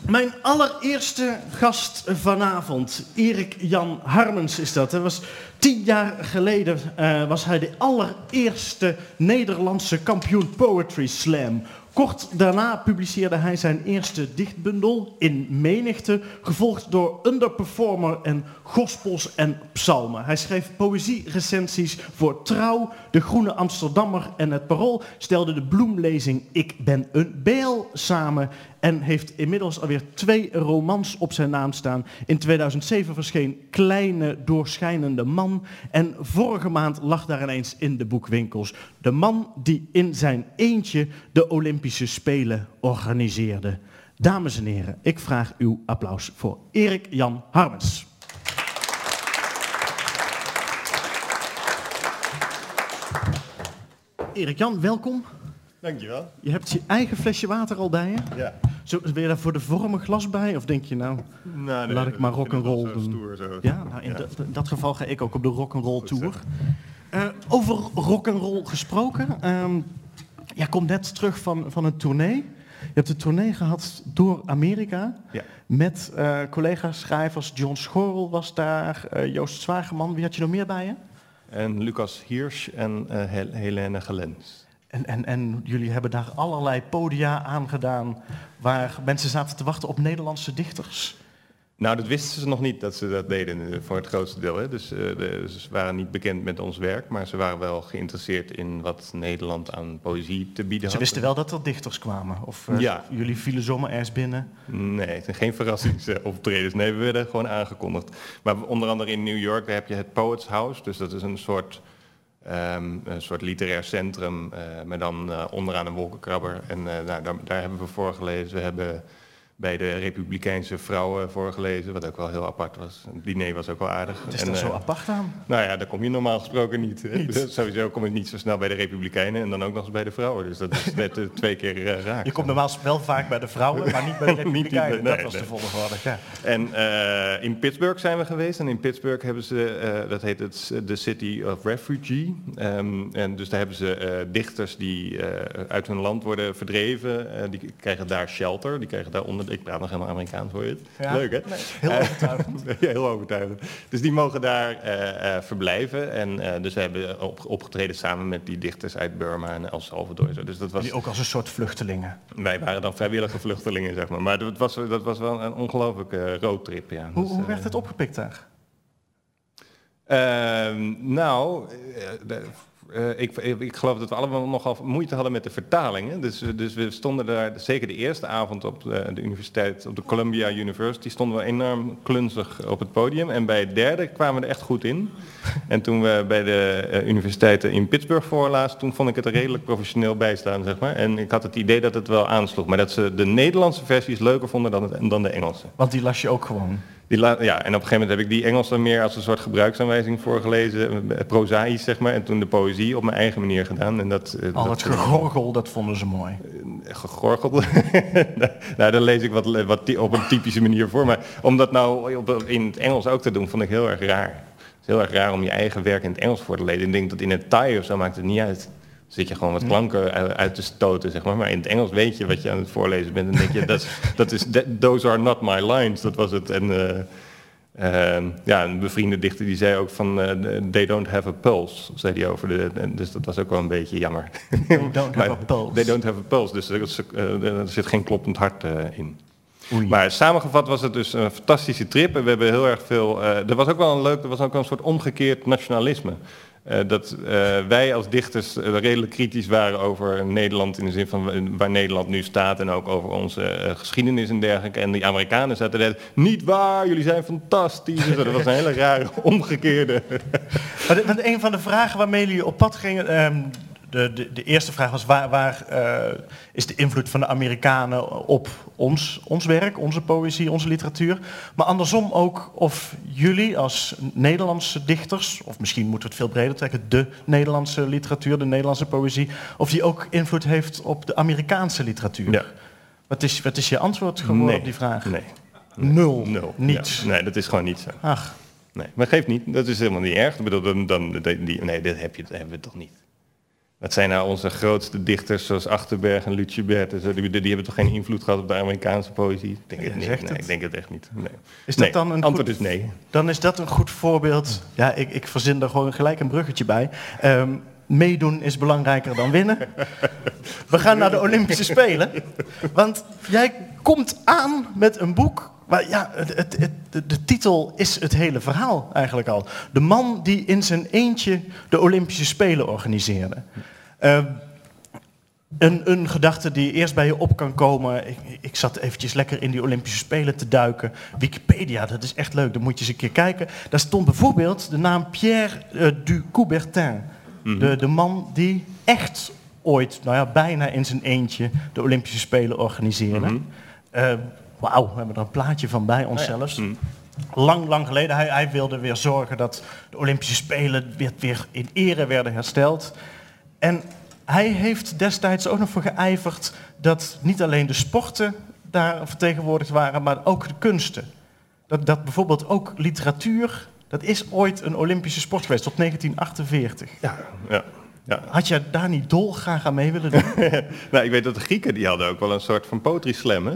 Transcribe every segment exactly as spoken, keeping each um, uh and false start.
Mijn allereerste gast vanavond, Erik Jan Harmens is dat. Hij was tien jaar geleden uh, was hij de allereerste Nederlandse kampioen Poetry Slam. Kort daarna publiceerde hij zijn eerste dichtbundel In Menigte, gevolgd door Underperformer en Gospels en Psalmen. Hij schreef poëzierecensies voor Trouw, De Groene Amsterdammer en Het Parool, stelde de bloemlezing Ik ben een bijl samen en heeft inmiddels alweer twee romans op zijn naam staan. In tweeduizend zeven verscheen Kleine Doorschijnende Man en vorige maand lag daar ineens in de boekwinkels De man die in zijn eentje de Olympische Spelen organiseerde. Dames en heren, ik vraag uw applaus voor Erik Jan Harmens. Erik Jan, welkom. Dankjewel. Je hebt je eigen flesje water al bij je? Ja. Zo, wil je daar voor de vorm een glas bij? Of denk je nou, nou nee, laat ik maar rock'n'roll doen? Stoer, zo. Ja, nou in, ja. Dat, in dat geval ga ik ook op de rock'n'roll Goed tour. Uh, over rock'n'roll gesproken. Um, jij komt net terug van, van een tournee. Je hebt een tournee gehad door Amerika. Ja. Met uh, collega-schrijvers. John Schorrel was daar. Uh, Joost Zwageman. Wie had je nog meer bij je? En Lucas Hirsch en uh, Hel- Helene Gelens. En, en, en jullie hebben daar allerlei podia aangedaan waar mensen zaten te wachten op Nederlandse dichters. Nou, dat wisten ze nog niet dat ze dat deden voor het grootste deel. Hè. Dus, uh, de, ze waren niet bekend met ons werk, maar ze waren wel geïnteresseerd in wat Nederland aan poëzie te bieden had. Ze wisten wel dat er dichters kwamen? Of uh, ja. Jullie vielen zomaar ergens binnen? Nee, het zijn geen verrassingsoptredens. Nee, we werden gewoon aangekondigd. Maar onder andere in New York heb je het Poets House. Dus dat is een soort... Um, een soort literair centrum, uh, maar dan uh, onderaan een wolkenkrabber. En uh, nou, daar, daar hebben we voorgelezen. We hebben bij de Republikeinse vrouwen voorgelezen, wat ook wel heel apart was. Het diner was ook wel aardig. Wat is en, daar uh, zo apart aan? Nou ja, daar kom je normaal gesproken niet. niet. Sowieso kom je niet zo snel bij de Republikeinen en dan ook nog eens bij de vrouwen. Dus dat is net uh, twee keer uh, raak. Je komt normaal wel vaak bij de vrouwen, maar niet bij de Republikeinen. niet, nee, dat was nee. de volgorde. Ja. En uh, in Pittsburgh zijn we geweest. En in Pittsburgh hebben ze, uh, dat heet het The City of Refugee. Um, en dus daar hebben ze uh, dichters die uh, uit hun land worden verdreven. Uh, die krijgen daar shelter. Die krijgen daar onder. Ik praat nog helemaal Amerikaans, hoor je het? Ja, leuk, hè? Nee, heel overtuigend. Uh, ja, heel overtuigend. Dus die mogen daar uh, uh, verblijven. En uh, dus we hebben op, opgetreden samen met die dichters uit Burma en El Salvador. Zo. Dus dat was... Die ook als een soort vluchtelingen. Wij waren dan vrijwillige vluchtelingen, zeg maar. Maar dat was, dat was wel een ongelooflijke roadtrip, ja. Hoe, dus, hoe uh, werd het opgepikt daar? Uh, nou, uh, uh, ik, ik geloof dat we allemaal nogal moeite hadden met de vertalingen. Dus, dus we stonden daar, zeker de eerste avond op de, de universiteit, op de Columbia University, stonden we enorm klunzig op het podium. En bij het derde kwamen we er echt goed in. En toen we bij de uh, universiteiten in Pittsburgh voorlazen, toen vond ik het er redelijk professioneel bij staan, zeg maar. En ik had het idee dat het wel aansloeg, maar dat ze de Nederlandse versies leuker vonden dan, het, dan de Engelse. Want die las je ook gewoon? Die la- ja, en op een gegeven moment heb ik die Engelse meer als een soort gebruiksaanwijzing voorgelezen, prozaïs zeg maar, en toen de poëzie op mijn eigen manier gedaan. En dat, Al dat, het gegorgel, dat vonden ze mooi. Uh, gegorgeld? Nou, dan lees ik wat, wat ty- op een typische manier voor, maar om dat nou op, in het Engels ook te doen, vond ik heel erg raar. Het is heel erg raar om je eigen werk in het Engels voor te lezen. Ik denk dat in het Thai of zo maakt het niet uit. Zit je gewoon wat klanken uit te stoten, zeg maar. Maar in het Engels weet je wat je aan het voorlezen bent. En denk je, dat, dat is, that, those are not my lines. Dat was het. En uh, uh, ja, een bevriende dichter die zei ook van, uh, they don't have a pulse, zei hij over de. Dus dat was ook wel een beetje jammer. They don't have a pulse. They don't have a pulse. Dus er, is, uh, er zit geen kloppend hart uh, in. Oei. Maar samengevat was het dus een fantastische trip. En we hebben heel erg veel. Uh, er was ook wel een leuk, er was ook wel een soort omgekeerd nationalisme. Uh, dat uh, wij als dichters uh, redelijk kritisch waren over Nederland in de zin van uh, waar Nederland nu staat en ook over onze uh, geschiedenis en dergelijke. En die Amerikanen zaten er niet waar, jullie zijn fantastisch. Dat was een hele rare omgekeerde. Maar, de, maar een van de vragen waarmee jullie op pad gingen, um, de, de, de eerste vraag was waar, waar uh, is de invloed van de Amerikanen op ons, ons werk, onze poëzie, onze literatuur. Maar andersom ook of jullie als Nederlandse dichters, of misschien moeten we het veel breder trekken, de Nederlandse literatuur, de Nederlandse poëzie, of die ook invloed heeft op de Amerikaanse literatuur. Ja. Wat is, wat is je antwoord geworden Nee. op die vraag? Nee. Nul. Nul. Niets. Ja. Nee, dat is gewoon niet zo. Ach. Nee, maar geeft niet. Dat is helemaal niet erg. Ik bedoel, dan, dan, die, nee, dit heb je, dat hebben we toch niet. Wat zijn nou onze grootste dichters zoals Achterberg en Lucebert en zo? Die, die hebben toch geen invloed gehad op de Amerikaanse poëzie? Ik denk, Ja, het, nee, zegt nee, het. ik denk het echt niet. Nee. Is dat Nee, dan een antwoord goed- is nee. Dan is dat een goed voorbeeld. Ja, ik, ik verzin er gewoon gelijk een bruggetje bij. Ehm, meedoen is belangrijker dan winnen. We gaan naar de Olympische Spelen. Want jij komt aan met een boek. Maar ja, het, het, het, de, de titel is het hele verhaal eigenlijk al. De man die in zijn eentje de Olympische Spelen organiseerde. Ehm, Een, een gedachte die eerst bij je op kan komen. Ik, ik zat eventjes lekker in die Olympische Spelen te duiken. Wikipedia, dat is echt leuk, daar moet je eens een keer kijken. Daar stond bijvoorbeeld de naam Pierre uh, du Coubertin. Mm-hmm. de, de man die echt ooit, nou ja, bijna in zijn eentje de Olympische Spelen organiseerde. Mm-hmm. Uh, Wauw, we hebben er een plaatje van bij ons oh ja. zelfs. Mm. Lang, lang geleden. Hij, hij wilde weer zorgen dat de Olympische Spelen weer, weer in ere werden hersteld. En hij heeft destijds ook nog voor geijverd dat niet alleen de sporten daar vertegenwoordigd waren, maar ook de kunsten. Dat, dat bijvoorbeeld ook literatuur, dat is ooit een Olympische sport geweest, tot negentien achtenveertig. Ja, ja. Ja. Had jij daar niet dolgraag aan mee willen doen? Nou, ik weet dat de Grieken, die hadden ook wel een soort van poetry slam, hè?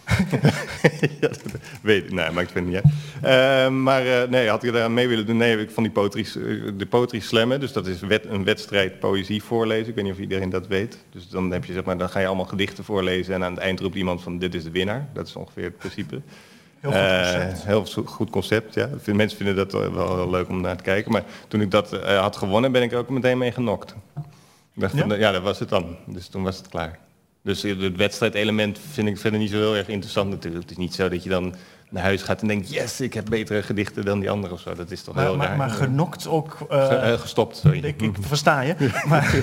Ja, dat weet ik, nee, maakt het niet uit. Uh, maar uh, nee, had ik daar aan mee willen doen? Nee, ik van die poetry, de poetry slam, dus dat is wet, een wedstrijd poëzie voorlezen. Ik weet niet of iedereen dat weet. Dus dan heb je, zeg maar, dan ga je allemaal gedichten voorlezen en aan het eind roept iemand van dit is de winnaar. Dat is ongeveer het principe. Heel goed concept. Uh, heel goed concept, ja. Mensen vinden dat wel heel leuk om naar te kijken. Maar toen ik dat uh, had gewonnen, ben ik er ook meteen mee genokt. Ja? Van, ja, dat was het dan. Dus toen was het klaar. Dus het wedstrijdelement vind ik verder niet zo heel erg interessant natuurlijk. Het is niet zo dat je dan naar huis gaat en denkt, yes, ik heb betere gedichten dan die andere of zo. Dat is toch maar, heel maar, raar. Maar genokt ook... Uh, Ge, uh, gestopt, sorry. Ik, ik versta je. Maar,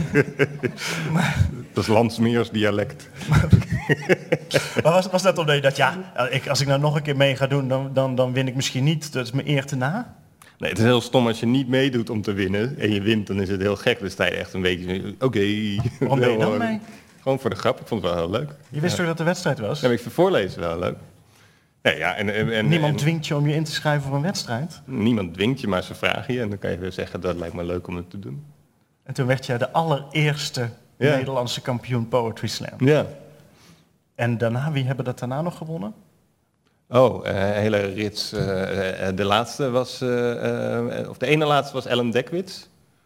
maar, dat is Landsmeers dialect. Maar, maar was, was dat omdat je dacht, ja, ik, als ik nou nog een keer mee ga doen, dan, dan, dan win ik misschien niet. Dat is mijn eer te na. Nee, het is heel stom als je niet meedoet om te winnen en je wint, dan is het heel gek. Dan sta je echt een beetje, oké. Okay. Waarom ben je dan mee? Gewoon voor de grap, ik vond het wel heel leuk. Je wist ja. toch dat de wedstrijd was? Ja, maar ik vind voorlezen wel leuk. Ja, ja, en, en, en, niemand en, dwingt je om je in te schrijven voor een wedstrijd? Niemand dwingt je, maar ze vragen je en dan kan je weer zeggen, dat lijkt me leuk om het te doen. En toen werd jij de allereerste ja. Nederlandse kampioen Poetry Slam. Ja. En daarna, wie hebben dat daarna nog gewonnen? Oh, een uh, hele rits. Uh, uh, de laatste was, uh, uh, of de ene laatste was Ellen Dekwits.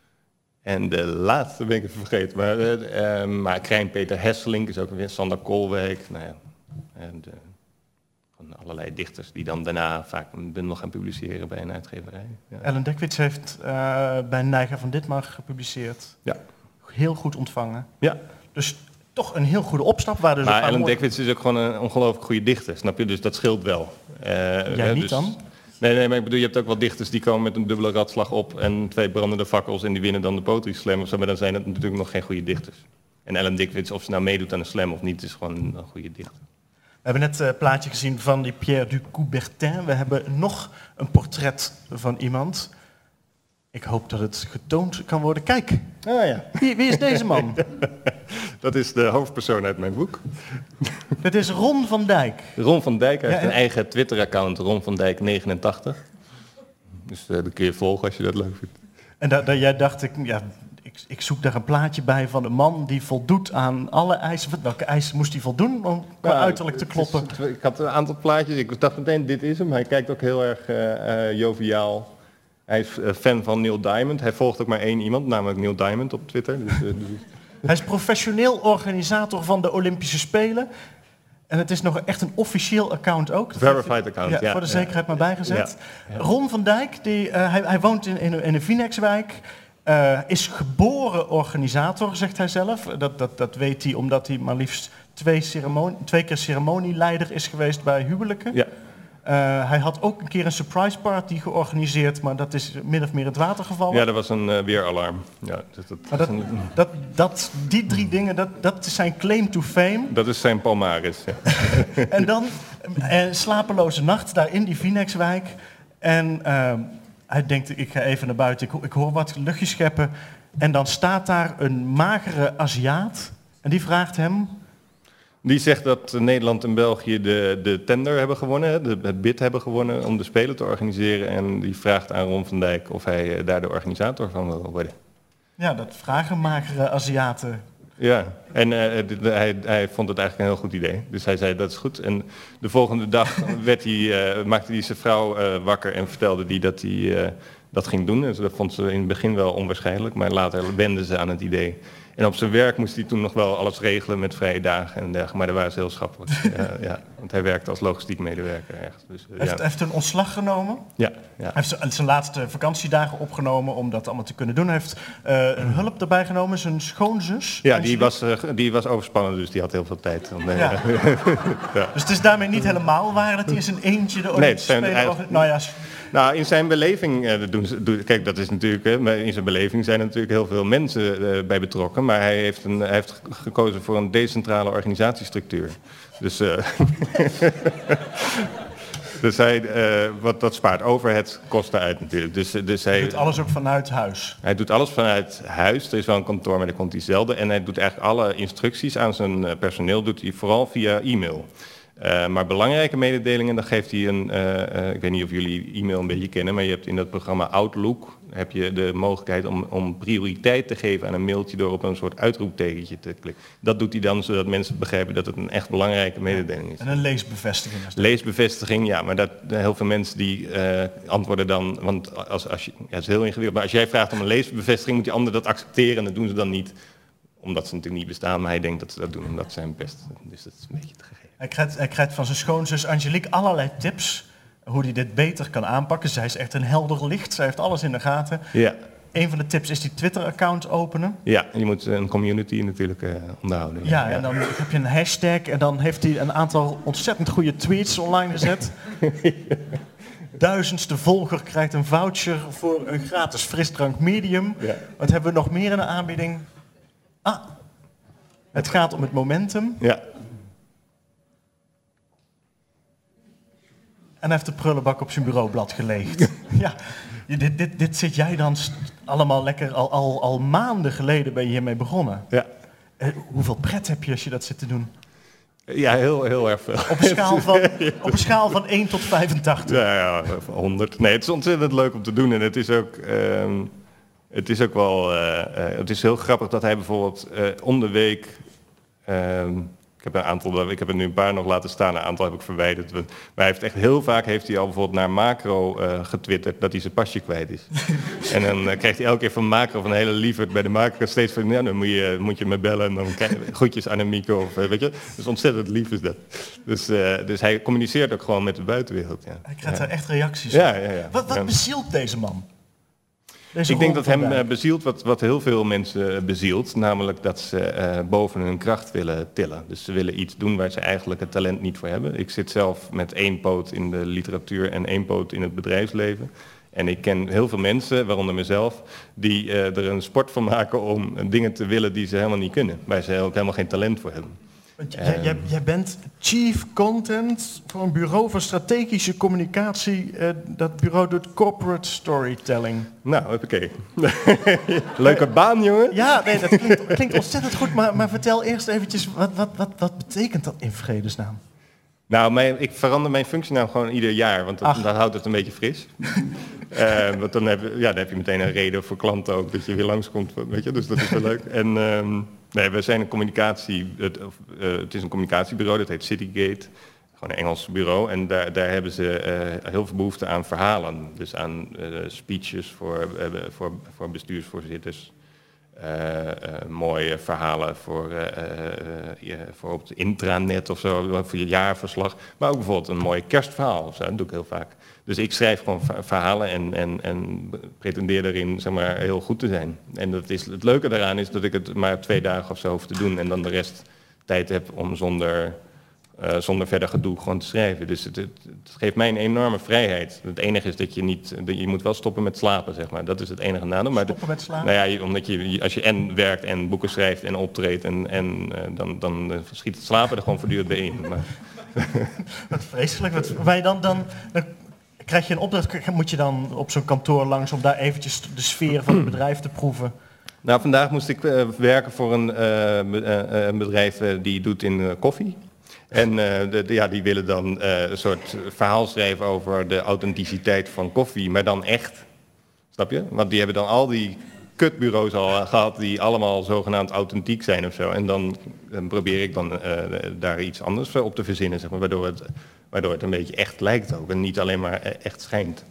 En de laatste ben ik even vergeten. Maar, uh, uh, maar Krijn-Peter Hesselink is ook weer Sander Koolwijk. Nou ja, en de, van allerlei dichters die dan daarna vaak een bundel gaan publiceren bij een uitgeverij. Ja. Ellen Dekwits heeft uh, bij Nijger van Ditmar gepubliceerd. Ja. Heel goed ontvangen. Ja. Dus toch een heel goede opstap. Waar dus maar Ellen mooie... Dekwits is ook gewoon een ongelooflijk goede dichter, snap je? Dus dat scheelt wel. Uh, Jij uh, niet dus, dan? Nee, nee, maar ik bedoel, je hebt ook wel dichters die komen met een dubbele radslag op en twee brandende fakkels en die winnen dan de poetry slam of zo, maar dan zijn het natuurlijk nog geen goede dichters. En Ellen Dekwits, of ze nou meedoet aan een slam of niet, is gewoon een goede dichter. We hebben net een plaatje gezien van die Pierre du Coubertin. We hebben nog een portret van iemand. Ik hoop dat het getoond kan worden. Kijk, ah, ja. wie, wie is deze man? Dat is de hoofdpersoon uit mijn boek. Dat is Ron van Dijk. Ron van Dijk heeft ja, ja. een eigen Twitter-account, Ron van Dijk negenentachtig. Dus uh, dat kun je volgen als je dat leuk vindt. En da- da- jij dacht, ik, ja, ik, ik zoek daar een plaatje bij van een man die voldoet aan alle eisen. Welke eisen moest hij voldoen om qua ja, uiterlijk te kloppen? Is, ik had een aantal plaatjes, ik dacht meteen, dit is hem. Hij kijkt ook heel erg uh, uh, joviaal. Hij is uh, fan van Neil Diamond. Hij volgt ook maar één iemand, namelijk Neil Diamond op Twitter. Dus, uh, dus... Hij is professioneel organisator van de Olympische Spelen. En het is nog echt een officieel account ook. Verified account, ja. ja voor de zekerheid ja. maar bijgezet. Ja. Ja. Ron van Dijk, die, uh, hij, hij woont in, in, in een Vinex-wijk. Uh, is geboren organisator, zegt hij zelf. Dat, dat, dat weet hij omdat hij maar liefst twee, ceremonie, twee keer ceremonieleider is geweest bij huwelijken. Ja. Uh, hij had ook een keer een surprise party georganiseerd, maar dat is min of meer het water gevallen. Ja, dat was een uh, weeralarm. Ja, dus dat, maar dat, een... dat, dat, die drie dingen, dat, dat is zijn claim to fame. Dat is zijn palmaris, ja. En dan uh, slapeloze nacht daar in die Vinex-wijk. En uh, hij denkt, ik ga even naar buiten, ik, ik hoor wat luchtjes scheppen. En dan staat daar een magere Aziat en die vraagt hem... Die zegt dat Nederland en België de, de tender hebben gewonnen, de, het bid hebben gewonnen om de Spelen te organiseren. En die vraagt aan Ron van Dijk of hij daar de organisator van wil worden. Ja, dat vragen magere Aziaten. Ja, en uh, hij, hij vond het eigenlijk een heel goed idee. Dus hij zei, dat is goed. En de volgende dag werd hij, uh, maakte hij zijn vrouw uh, wakker en vertelde hij dat hij uh, dat ging doen. Dus dat vond ze in het begin wel onwaarschijnlijk, maar later wenden ze aan het idee. En op zijn werk moest hij toen nog wel alles regelen met vrije dagen en dergelijke, maar dat waren ze heel schappelijk. uh, ja, want hij werkte als logistiek medewerker ergens. Dus, uh, heeft, ja. heeft een ontslag genomen? Ja. ja. Hij heeft zijn, zijn laatste vakantiedagen opgenomen om dat allemaal te kunnen doen. Hij heeft uh, een hulp erbij genomen, zijn schoonzus. Ja, die was, uh, die was overspannen, dus die had heel veel tijd. Dan, uh, ja. ja. Dus het is daarmee niet helemaal waar dat hij in zijn eentje de Olympische Spelen... Nee, over, nou ja, Nou, in zijn beleving, uh, doen ze, doen, kijk, dat is natuurlijk, uh, in zijn beleving zijn er natuurlijk heel veel mensen uh, bij betrokken, maar hij heeft, een, hij heeft gekozen voor een decentrale organisatiestructuur. Dus, uh, dus hij, uh, wat dat spaart overhead kosten uit natuurlijk. Dus, dus hij, hij doet alles ook vanuit huis. Hij doet alles vanuit huis. Er is wel een kantoor, maar daar komt hij zelden. En hij doet eigenlijk alle instructies aan zijn personeel doet hij vooral via e-mail. Uh, maar belangrijke mededelingen, dan geeft hij een, uh, uh, ik weet niet of jullie e-mail een beetje kennen, maar je hebt in dat programma Outlook, heb je de mogelijkheid om, om prioriteit te geven aan een mailtje door op een soort uitroeptekentje te klikken. Dat doet hij dan zodat mensen begrijpen dat het een echt belangrijke mededeling is. En een leesbevestiging. Leesbevestiging, ja, maar dat, heel veel mensen die uh, antwoorden dan, want als, als je, ja, het is heel ingewikkeld, maar als jij vraagt om een leesbevestiging, moet die ander dat accepteren en dat doen ze dan niet, omdat ze natuurlijk niet bestaan, maar hij denkt dat ze dat doen omdat ze hem best, dus dat is een beetje te gegeven. Hij krijgt, hij krijgt van zijn schoonzus Angelique allerlei tips hoe hij dit beter kan aanpakken. Zij is echt een helder licht, zij heeft alles in de gaten. Ja. Een van de tips is die Twitter-account openen. Ja, je moet een community natuurlijk uh, onderhouden. Ja, ja, en dan heb je een hashtag en dan heeft hij een aantal ontzettend goede tweets online gezet. Duizendste volger krijgt een voucher voor een gratis frisdrank medium. Ja. Wat hebben we nog meer in de aanbieding? Ah, het gaat om het momentum. Ja. En hij heeft de prullenbak op zijn bureaublad gelegd. Ja, dit, dit, dit zit jij dan st- allemaal lekker, al, al, al maanden geleden ben je hiermee begonnen. Ja. Uh, hoeveel pret heb je als je dat zit te doen? Ja, heel, heel erg veel. Op een schaal van, op een schaal van één tot vijfentachtig? Ja, ja, honderd. Nee, het is ontzettend leuk om te doen en het is ook, um, het is ook wel, uh, uh, het is heel grappig dat hij bijvoorbeeld uh, om de week... Um, Ik heb een aantal, ik heb er nu een paar nog laten staan, een aantal heb ik verwijderd. Maar hij heeft echt heel vaak heeft hij al bijvoorbeeld naar Macro uh, getwitterd dat hij zijn pasje kwijt is. En dan uh, krijgt hij elke keer van Macro, van een hele lieverd bij de Macro, steeds van, ja, dan moet je, moet je me bellen en dan krijg je groetjes aan Mico of uh, weet je. Dus ontzettend lief is dat. Dus, uh, dus hij communiceert ook gewoon met de buitenwereld. Ja. Hij krijgt ja. er echt reacties ja, op. Ja, ja. Wat, wat ja. bezielt deze man? Deze ik denk dat hem uh, vandaag. bezielt wat, wat heel veel mensen bezielt, namelijk dat ze uh, boven hun kracht willen tillen. Dus ze willen iets doen waar ze eigenlijk het talent niet voor hebben. Ik zit zelf met één poot in de literatuur en één poot in het bedrijfsleven. En ik ken heel veel mensen, waaronder mezelf, die uh, er een sport van maken om dingen te willen die ze helemaal niet kunnen. Waar ze ook helemaal geen talent voor hebben. Want jij, jij, jij bent chief content voor een bureau voor strategische communicatie. Uh, dat bureau doet corporate storytelling. Nou, oké. Leuke baan, jongen. Ja, nee, dat klinkt, klinkt ontzettend goed. Maar, maar vertel eerst eventjes, wat, wat, wat, wat betekent dat in vredesnaam? Nou, mijn, ik verander mijn functienaam gewoon ieder jaar, want dat, dat houdt het een beetje fris. uh, want dan heb, ja, dan heb je meteen een reden voor klanten ook, dat je weer langskomt, weet je, dus dat is wel leuk. En um, nee, we zijn een communicatie, het, uh, het is een communicatiebureau, dat heet Citygate, gewoon een Engels bureau. En daar, daar hebben ze uh, heel veel behoefte aan verhalen, dus aan uh, speeches voor, uh, voor, voor bestuursvoorzitters. Uh, uh, mooie verhalen voor, uh, uh, uh, voor op het intranet of zo, voor je jaarverslag. Maar ook bijvoorbeeld een mooi kerstverhaal of zo, dat doe ik heel vaak. Dus ik schrijf gewoon verhalen en, en, en pretendeer erin, zeg maar, heel goed te zijn. En dat is, het leuke daaraan is dat ik het maar twee dagen of zo hoef te doen en dan de rest tijd heb om zonder... Uh, zonder verder gedoe gewoon te schrijven. Dus het, het, het geeft mij een enorme vrijheid. Het enige is dat je niet... Dat je moet wel stoppen met slapen, zeg maar. Dat is het enige nadeel. Maar stoppen met slapen? Nou ja, je, omdat je... Als je en werkt en boeken schrijft en optreedt... En, en uh, dan, dan schiet het slapen er gewoon voortdurend bij in. Maar. Wat vreselijk. Wat, wij dan, dan, dan krijg je een opdracht... Moet je dan op zo'n kantoor langs... om daar eventjes de sfeer van het bedrijf te proeven... Nou, vandaag moest ik uh, werken voor een, uh, be, uh, een bedrijf... Uh, die doet in uh, koffie... En uh, de, de, ja, die willen dan uh, een soort verhaal schrijven over de authenticiteit van koffie, maar dan echt. Snap je? Want die hebben dan al die kutbureaus al gehad die allemaal zogenaamd authentiek zijn of zo. En dan, dan probeer ik dan uh, daar iets anders op te verzinnen, zeg maar, waardoor het, waardoor het een beetje echt lijkt ook en niet alleen maar echt schijnt.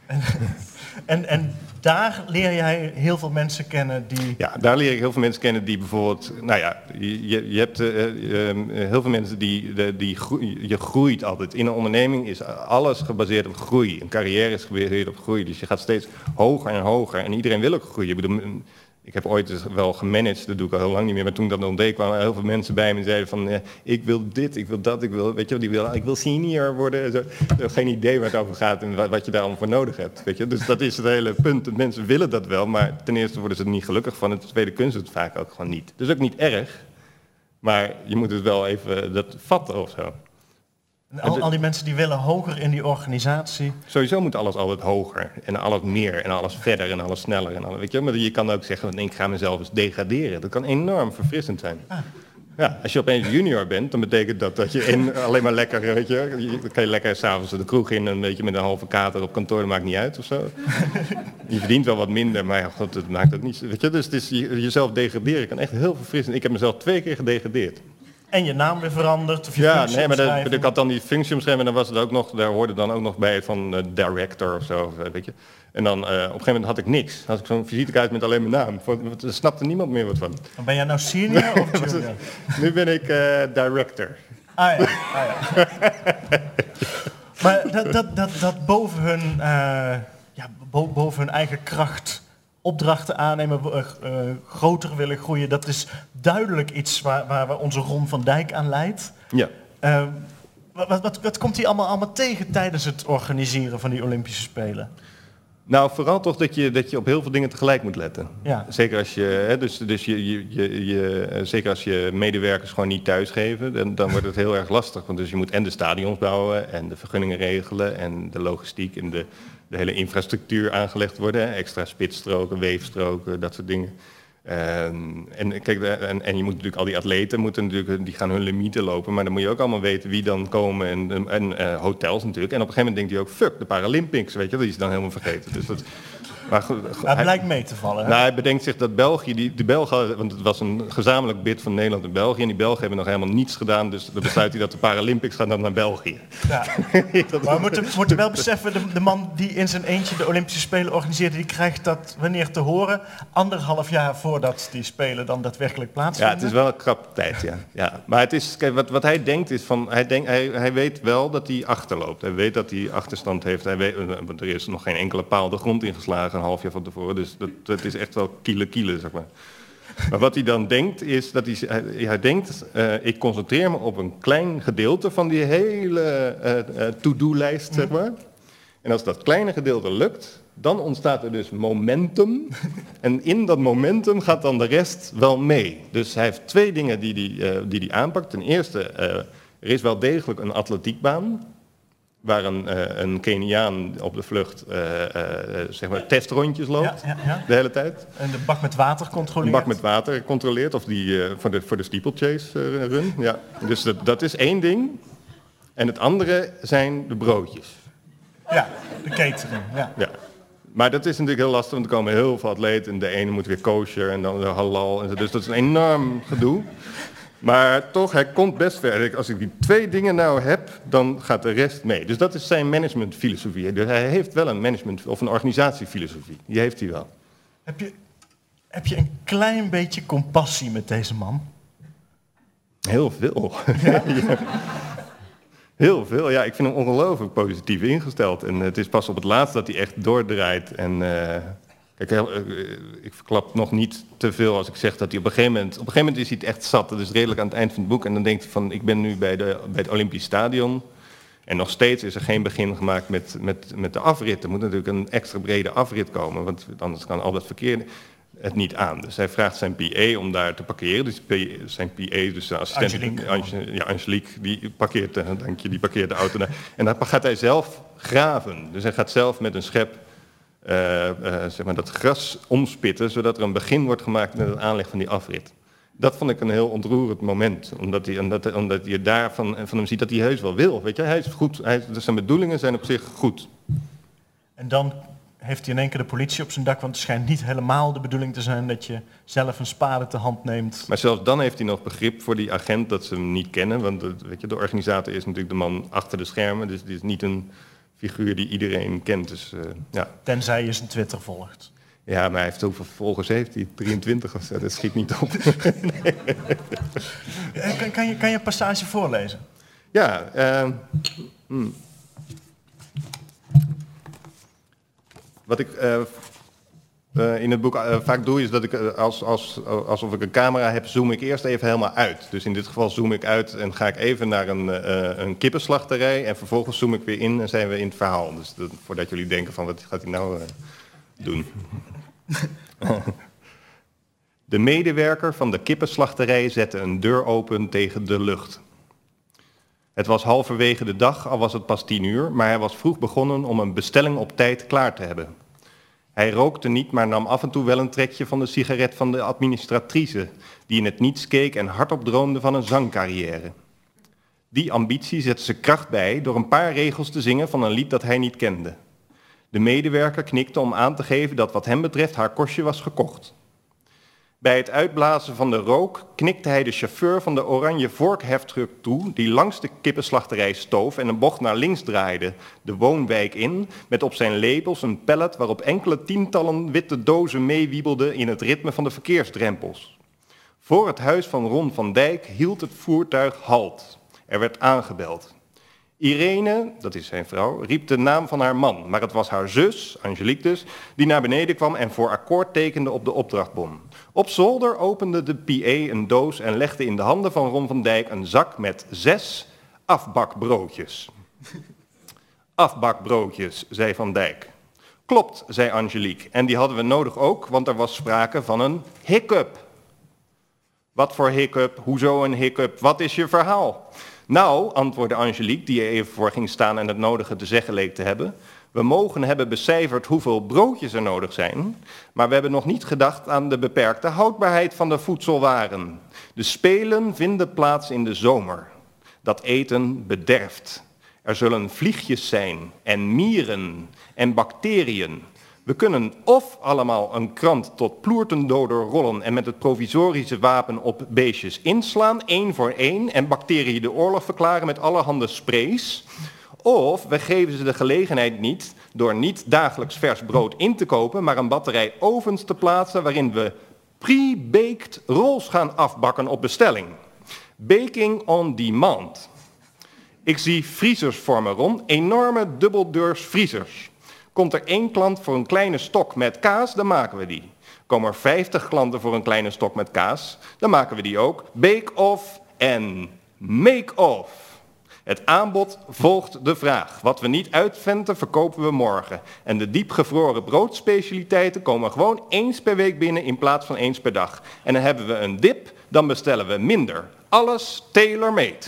En, en daar leer jij heel veel mensen kennen die... Ja, daar leer ik heel veel mensen kennen die bijvoorbeeld... Nou ja, je, je hebt uh, uh, heel veel mensen die... die, die groe, je groeit altijd. In een onderneming is alles gebaseerd op groei. Een carrière is gebaseerd op groei. Dus je gaat steeds hoger en hoger. En iedereen wil ook groeien. Ik bedoel, ik heb ooit wel gemanaged, dat doe ik al heel lang niet meer. Maar toen ik dat ontdeed, kwamen heel veel mensen bij me en zeiden van... Uh, ik wil dit, ik wil dat, ik wil, weet je, die wil, ik wil senior worden. Zo. Ik heb geen idee waar het over gaat en wat, wat je daar allemaal voor nodig hebt. Weet je? Dus dat is het hele punt. Mensen willen dat wel, maar ten eerste worden ze er niet gelukkig van. En ten tweede kunnen ze het vaak ook gewoon niet. Dus ook niet erg, maar je moet het wel even dat vatten of zo. En al, al die mensen die willen hoger in die organisatie. Sowieso moet alles altijd hoger en alles meer en alles verder en alles sneller. En alles, weet je? Maar je kan ook zeggen, ik ga mezelf eens degraderen. Dat kan enorm verfrissend zijn. Ah. Ja, als je opeens junior bent, dan betekent dat dat je in, alleen maar lekker, weet je, dan kan je lekker s'avonds de kroeg in en een beetje met een halve kater op kantoor, dat maakt niet uit of zo. Je verdient wel wat minder, maar ja, god, dat maakt ook niet, weet je. Dus het is, jezelf degraderen kan echt heel verfrissend. Ik heb mezelf twee keer gedegradeerd. En je naam weer veranderd of je ja, nee, maar de, ik had dan die functie omschreven en dan was het ook nog, daar hoorde dan ook nog bij van uh, director of zo, weet je. En dan uh, op een gegeven moment had ik niks. Had ik zo'n visitekaart met alleen mijn naam. Er snapte niemand meer wat van. Ben jij nou senior of junior? Nu ben ik uh, director. Ah ja, ah, ja. Maar dat, dat, dat, dat boven hun, uh, ja, boven hun eigen kracht opdrachten aannemen, uh, groter willen groeien, dat is duidelijk iets waar, waar, waar onze Ron van Dijk aan leidt. Ja. Uh, wat, wat, wat komt hij allemaal, allemaal tegen tijdens het organiseren van die Olympische Spelen? Nou, vooral toch dat je, dat je op heel veel dingen tegelijk moet letten. Ja. Zeker als je, hè, dus, dus je, je, je, je, zeker als je medewerkers gewoon niet thuisgeven, dan, dan wordt het heel erg lastig. Want dus je moet en de stadions bouwen en de vergunningen regelen en de logistiek en de, de hele infrastructuur aangelegd worden. Hè, extra spitsstroken, weefstroken, dat soort dingen. Um, en, kijk, en, en je moet natuurlijk al die atleten moeten natuurlijk, die gaan hun limieten lopen, maar dan moet je ook allemaal weten wie dan komen en, en uh, hotels natuurlijk. En op een gegeven moment denkt hij ook, fuck, de Paralympics, weet je, dat is dan helemaal vergeten. Dus dat, maar goed, hij blijkt mee te vallen. Hè? Nou, hij bedenkt zich dat België, die, die Belgen, want het was een gezamenlijk bid van Nederland en België, en die Belgen hebben nog helemaal niets gedaan, dus dan besluit hij dat de Paralympics gaan dan naar België. Ja. Maar we moeten, we moeten wel beseffen, de, de man die in zijn eentje de Olympische Spelen organiseerde, die krijgt dat wanneer te horen, anderhalf jaar voordat die Spelen dan daadwerkelijk plaatsvinden. Ja, het is wel een krap tijd, ja. ja. Maar het is, kijk, wat, wat hij denkt is van, hij, denkt, hij, hij weet wel dat hij achterloopt. Hij weet dat hij achterstand heeft. Hij weet, er is nog geen enkele paal de grond ingeslagen een half jaar van tevoren. Dus dat, dat is echt wel kiele kiele, zeg maar. Maar wat hij dan denkt is dat hij, hij, hij denkt, uh, ik concentreer me op een klein gedeelte van die hele uh, uh, to-do-lijst, zeg maar. En als dat kleine gedeelte lukt, dan ontstaat er dus momentum. En in dat momentum gaat dan de rest wel mee. Dus hij heeft twee dingen die hij uh, die die aanpakt. Ten eerste, uh, er is wel degelijk een atletiekbaan, waar een, uh, een Keniaan op de vlucht uh, uh, zeg maar testrondjes loopt, ja, ja, ja. de hele tijd. En de bak met water controleert. Een bak met water controleert, of die uh, voor, de, voor de steeplechase uh, run. Ja. Dus dat, dat is één ding. En het andere zijn de broodjes. Ja, de catering. Ja. Ja. Maar dat is natuurlijk heel lastig, want er komen heel veel atleten en de ene moet weer kosher en dan halal. En zo. Dus dat is een enorm gedoe. Maar toch, hij komt best ver. Als ik die twee dingen nou heb, dan gaat de rest mee. Dus dat is zijn managementfilosofie. Dus hij heeft wel een management- of een organisatiefilosofie. Die heeft hij wel. Heb je, heb je een klein beetje compassie met deze man? Heel veel. Ja? Ja. Heel veel, ja. Ik vind hem ongelooflijk positief ingesteld. En het is pas op het laatst dat hij echt doordraait. En uh, kijk, uh, ik verklap nog niet te veel als ik zeg dat hij op een gegeven moment... Op een gegeven moment is hij het echt zat. Dat is redelijk aan het eind van het boek. En dan denkt hij van, ik ben nu bij, de, bij het Olympisch Stadion. En nog steeds is er geen begin gemaakt met, met, met de afrit. Er moet natuurlijk een extra brede afrit komen. Want anders kan al dat verkeer het niet aan. Dus hij vraagt zijn P A om daar te parkeren. Dus zijn P A, dus zijn assistent, Angelique, Angelique, ja, Angelique die parkeert, dank je, die parkeert de auto. En dan gaat hij zelf graven. Dus hij gaat zelf met een schep uh, uh, zeg maar dat gras omspitten, zodat er een begin wordt gemaakt met het aanleg van die afrit. Dat vond ik een heel ontroerend moment, omdat, hij, omdat, omdat je daar van, van hem ziet dat hij heus wel wil. Weet je? Hij is goed, hij, dus zijn bedoelingen zijn op zich goed. En dan heeft hij in één keer de politie op zijn dak, want het schijnt niet helemaal de bedoeling te zijn dat je zelf een spade te hand neemt. Maar zelfs dan heeft hij nog begrip voor die agent dat ze hem niet kennen, want het, weet je, de organisator is natuurlijk de man achter de schermen, dus dit is niet een figuur die iedereen kent. Dus, uh, ja. Tenzij je zijn Twitter volgt. Ja, maar hij heeft hoeveel volgers heeft hij? drieëntwintig of zo, dat schiet niet op. Nee. kan, kan, je, kan je een passage voorlezen? Ja, uh, hmm. Wat ik uh, uh, in het boek uh, vaak doe, is dat ik uh, als, als, alsof ik een camera heb, zoom ik eerst even helemaal uit. Dus in dit geval zoom ik uit en ga ik even naar een, uh, een kippenslachterij en vervolgens zoom ik weer in en zijn we in het verhaal. Dus dat, voordat jullie denken van wat gaat hij nou uh, doen. De medewerker van de kippenslachterij zette een deur open tegen de lucht. Het was halverwege de dag, al was het pas tien uur, maar hij was vroeg begonnen om een bestelling op tijd klaar te hebben. Hij rookte niet, maar nam af en toe wel een trekje van de sigaret van de administratrice, die in het niets keek en hardop droomde van een zangcarrière. Die ambitie zette ze kracht bij door een paar regels te zingen van een lied dat hij niet kende. De medewerker knikte om aan te geven dat wat hem betreft haar kostje was gekocht. Bij het uitblazen van de rook knikte hij de chauffeur van de oranje vorkheftruck toe, die langs de kippenslachterij stoof en een bocht naar links draaide, de woonwijk in, met op zijn lepels een pallet waarop enkele tientallen witte dozen meewiebelden in het ritme van de verkeersdrempels. Voor het huis van Ron van Dijk hield het voertuig halt. Er werd aangebeld. Irene, dat is zijn vrouw, riep de naam van haar man, maar het was haar zus, Angelique dus, die naar beneden kwam en voor akkoord tekende op de opdrachtbom. Op zolder opende de P A een doos en legde in de handen van Ron van Dijk een zak met zes afbakbroodjes. Afbakbroodjes, zei Van Dijk. Klopt, zei Angelique, en die hadden we nodig ook, want er was sprake van een hiccup. Wat voor hiccup? Hoezo een hiccup? Wat is je verhaal? Nou, antwoordde Angelique, die er even voor ging staan en het nodige te zeggen leek te hebben. We mogen hebben becijferd hoeveel broodjes er nodig zijn, maar we hebben nog niet gedacht aan de beperkte houdbaarheid van de voedselwaren. De spelen vinden plaats in de zomer. Dat eten bederft. Er zullen vliegjes zijn en mieren en bacteriën. We kunnen of allemaal een krant tot ploertendoder rollen en met het provisorische wapen op beestjes inslaan, één voor één, en bacteriën de oorlog verklaren met allerhande sprays. Of we geven ze de gelegenheid niet door niet dagelijks vers brood in te kopen, maar een batterij ovens te plaatsen waarin we pre-baked rolls gaan afbakken op bestelling. Baking on demand. Ik zie vriezers voor me, Ron, enorme dubbeldeurs vriezers. Komt er één klant voor een kleine stok met kaas, dan maken we die. Komen er vijftig klanten voor een kleine stok met kaas, dan maken we die ook. Bake-off en make-off. Het aanbod volgt de vraag. Wat we niet uitventen, verkopen we morgen. En de diepgevroren broodspecialiteiten komen gewoon eens per week binnen in plaats van eens per dag. En dan hebben we een dip, dan bestellen we minder. Alles tailor-made.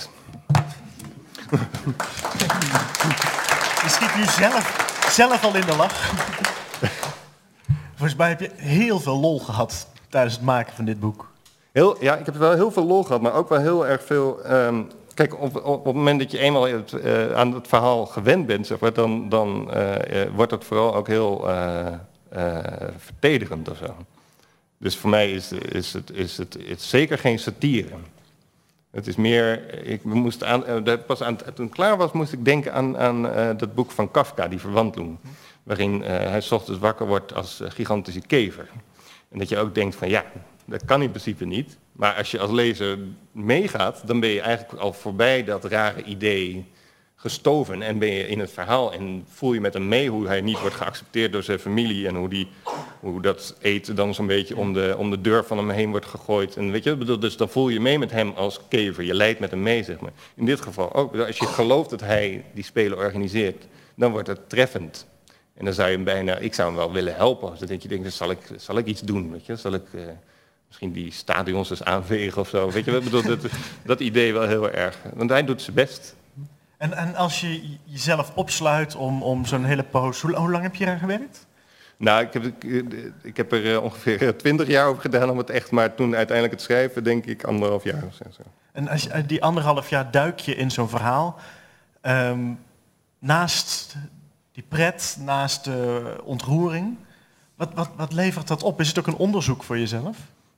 Je schiet nu zelf... Zelf al in de lach. Volgens mij heb je heel veel lol gehad tijdens het maken van dit boek. Heel, ja, ik heb wel heel veel lol gehad, maar ook wel heel erg veel... Um, kijk, op, op, op het moment dat je eenmaal het, uh, aan het verhaal gewend bent, zeg maar, dan, dan uh, uh, wordt het vooral ook heel uh, uh, vertederend of zo. Dus voor mij is, is, het, is het is zeker geen satire. Het is meer, ik moest aan, pas aan, toen ik klaar was, moest ik denken aan, aan uh, dat boek van Kafka, Die Verwantloen. Waarin uh, hij 's ochtends wakker wordt als uh, gigantische kever. En dat je ook denkt van ja, dat kan in principe niet. Maar als je als lezer meegaat, dan ben je eigenlijk al voorbij dat rare idee gestoven. En ben je in het verhaal en voel je met hem mee hoe hij niet wordt geaccepteerd door zijn familie. En hoe, die, hoe dat eten dan zo'n beetje om de, om de deur van hem heen wordt gegooid. En weet je, dus dan voel je mee met hem als kever. Je lijdt met hem mee, zeg maar. In dit geval ook. Als je gelooft dat hij die spelen organiseert, dan wordt het treffend. En dan zou je hem bijna, ik zou hem wel willen helpen. Dus dan denk je, denk, zal, ik, zal ik iets doen, weet je? Zal ik uh, misschien die stadions eens aanvegen of zo? Weet je, ik bedoel, dat, dat idee wel heel erg. Want hij doet zijn best. En, en als je jezelf opsluit om, om zo'n hele poos, hoe, hoe lang heb je eraan gewerkt? Nou, ik heb, ik, ik heb er ongeveer twintig jaar over gedaan om het echt, maar toen uiteindelijk het schrijven, denk ik anderhalf jaar of zo. En als je, die anderhalf jaar duik je in zo'n verhaal. Um, naast die pret naast de ontroering. Wat, wat, wat levert dat op? Is het ook een onderzoek voor jezelf?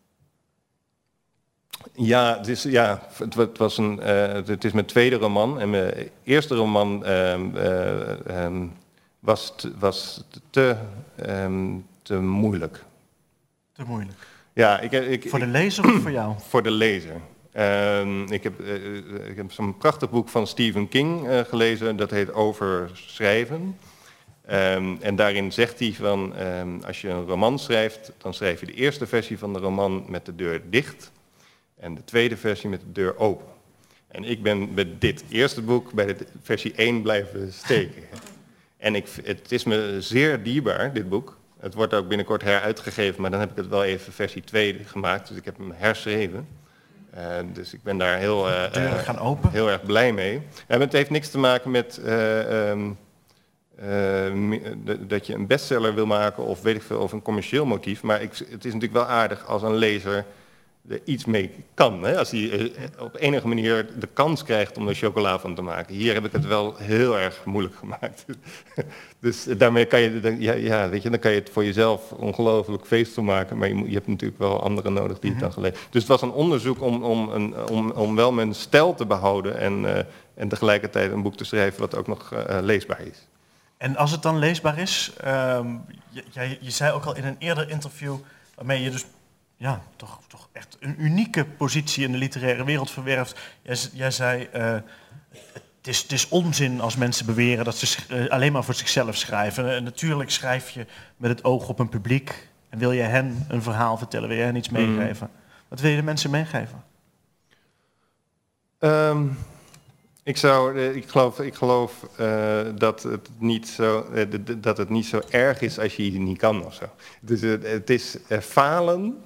Ja, het is, ja, het, het was een, uh, het is mijn tweede roman. En mijn eerste roman uh, uh, um, was, te, was te, um, te moeilijk. Te moeilijk? Ja, ik, ik, voor de lezer of voor jou? Voor de lezer. Uh, ik heb, uh, ik heb zo'n prachtig boek van Stephen King uh, gelezen. Dat heet Over schrijven. Um, en daarin zegt hij van, um, als je een roman schrijft, dan schrijf je de eerste versie van de roman met de deur dicht. En de tweede versie met de deur open. En ik ben bij dit eerste boek bij de versie één blijven steken. En ik, het is me zeer dierbaar, dit boek. Het wordt ook binnenkort heruitgegeven, maar dan heb ik het wel even versie twee gemaakt. Dus ik heb hem herschreven. Uh, dus ik ben daar heel, uh, deuren gaan open. heel erg blij mee. En het heeft niks te maken met uh, um, uh, dat je een bestseller wil maken of weet ik veel, of een commercieel motief. Maar ik, het is natuurlijk wel aardig als een lezer er iets mee kan. Hè? Als hij uh, op enige manier de kans krijgt om er chocola van te maken. Hier heb ik het wel heel erg moeilijk gemaakt. Dus daarmee kan je, ja, ja, weet je, dan kan je het voor jezelf ongelooflijk feestel maken. Maar je, moet, je hebt natuurlijk wel anderen nodig die het dan gelezen. Dus het was een onderzoek om, om, een, om, om wel mijn stijl te behouden. En, uh, en tegelijkertijd een boek te schrijven wat ook nog uh, leesbaar is. En als het dan leesbaar is, um, je, je, je zei ook al in een eerder interview, waarmee je dus ja, toch, toch echt een unieke positie in de literaire wereld verwerft. Jij, jij zei, uh, het, is, het is onzin als mensen beweren dat ze uh, alleen maar voor zichzelf schrijven. Uh, natuurlijk schrijf je met het oog op een publiek. En wil je hen een verhaal vertellen, wil je hen iets meegeven. Mm. Wat wil je de mensen meegeven? Um, ik, zou, ik geloof, ik geloof uh, dat, het niet zo, uh, dat het niet zo erg is als je het niet kan of zo. Dus uh, het is uh, falen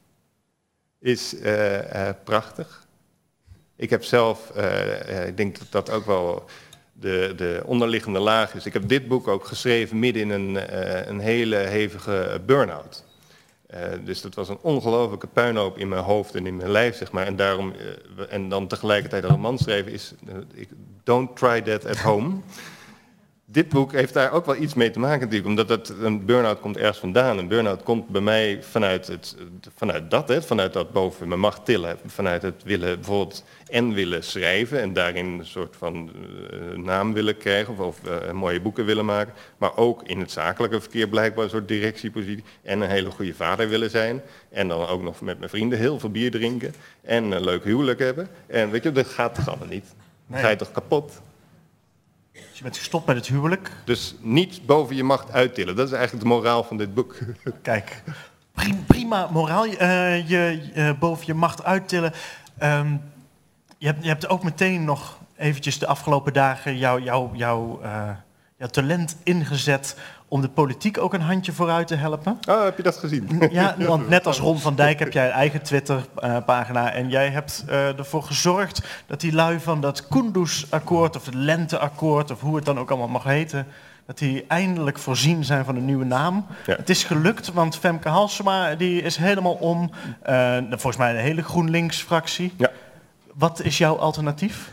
is uh, uh, prachtig. Ik heb zelf, uh, uh, ik denk dat dat ook wel de, de onderliggende laag is. Ik heb dit boek ook geschreven midden in een, uh, een hele hevige burn-out. Uh, dus dat was een ongelofelijke puinhoop in mijn hoofd en in mijn lijf, zeg maar. En, daarom, uh, en dan tegelijkertijd een roman schrijven is, uh, don't try that at home. Dit boek heeft daar ook wel iets mee te maken natuurlijk, omdat het, een burn-out komt ergens vandaan. Een burn-out komt bij mij vanuit, het, vanuit dat, hè, vanuit dat boven mijn macht tillen, vanuit het willen bijvoorbeeld en willen schrijven en daarin een soort van uh, naam willen krijgen of, of uh, mooie boeken willen maken, maar ook in het zakelijke verkeer blijkbaar een soort directiepositie en een hele goede vader willen zijn en dan ook nog met mijn vrienden heel veel bier drinken en een leuk huwelijk hebben. En weet je, dat gaat toch allemaal niet? Dan nee. ga je toch kapot? Dus je bent gestopt met het huwelijk. Dus niet boven je macht uittillen. Dat is eigenlijk de moraal van dit boek. Kijk, prima moraal. Uh, je uh, boven je macht uittillen. Um, je, hebt, je hebt ook meteen nog eventjes de afgelopen dagen jouw jou, jou, uh, jou talent ingezet om de politiek ook een handje vooruit te helpen. Oh, heb je dat gezien? Ja, want net als Ron van Dijk heb jij een eigen Twitter-pagina. Uh, en jij hebt uh, ervoor gezorgd dat die lui van dat Kunduz-akkoord of het Lenteakkoord, of hoe het dan ook allemaal mag heten, dat die eindelijk voorzien zijn van een nieuwe naam. Ja. Het is gelukt, want Femke Halsema die is helemaal om. Uh, volgens mij de hele GroenLinks-fractie. Ja. Wat is jouw alternatief?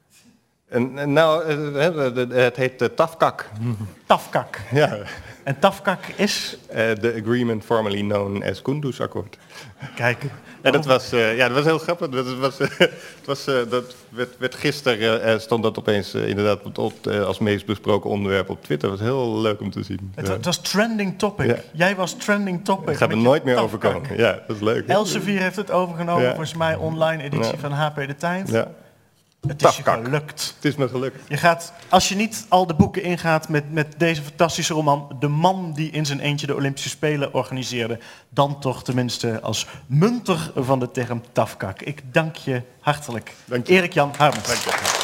En, nou, het heet uh, Tafkak. Tafkak. Ja. En Tafkak is? The uh, agreement formerly known as Kunduz-akkoord. Kijk. En dat was, uh, ja, dat was heel grappig. Dat, was, uh, het was, uh, dat werd, werd gisteren uh, stond dat opeens uh, inderdaad op, uh, als meest besproken onderwerp op Twitter. Dat was heel leuk om te zien. Het, het was trending topic. Ja. Jij was trending topic. Het gaat er nooit meer overkomen. Ja, dat is leuk. Elsevier heeft het overgenomen, ja. Volgens mij online editie ja. van H P De Tijd. Ja. Het is je gelukt. Het is me gelukt. Je gaat, als je niet al de boeken ingaat met, met deze fantastische roman, de man die in zijn eentje de Olympische Spelen organiseerde, dan toch tenminste als munter van de term Tafkak. Ik dank je hartelijk. Dank je. Erik Jan Harmens. Dank je.